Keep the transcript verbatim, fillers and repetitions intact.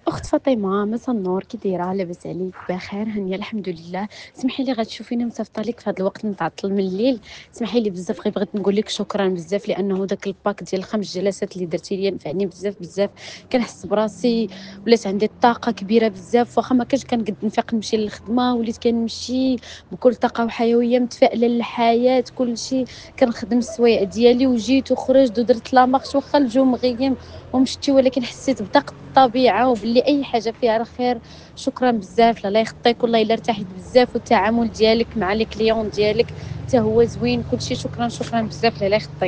أخت فاطمة، مسا النور، كي دايرة؟ لاباس عليك؟ بخير هانية الحمد لله. اسمحي لي غتشوفيني مصيفطة لك في هذا الوقت متعطل من الليل. اسمحي لي بزاف، غير بغيت نقول لك شكرا بزاف، لانه داك الباك ديال الخمس جلسات اللي درتي لي نفعني بزاف بزاف. كنحس براسي ولات عندي الطاقة كبيرة بزاف، واخا ما كنتش كنقد نفيق نمشي للخدمة، وليت كنمشي بكل طاقة وحيوية، متفائلة للحياة كلشي. كنخدم السوايع ديالي وجيت وخرجت ودرت لا مارش، واخا الجو مغيم ومشيتي، ولكن حسيت بطاقة الطبيعة وباللي أي حاجة فيها الخير. شكرًا بزاف، الله يخطيك، والله إلا ارتحيت بزاف، والتعامل ديالك مع les clients ديالك حتى هو زوين كلشي. شكرًا، شكرًا بزاف، الله يخطيك.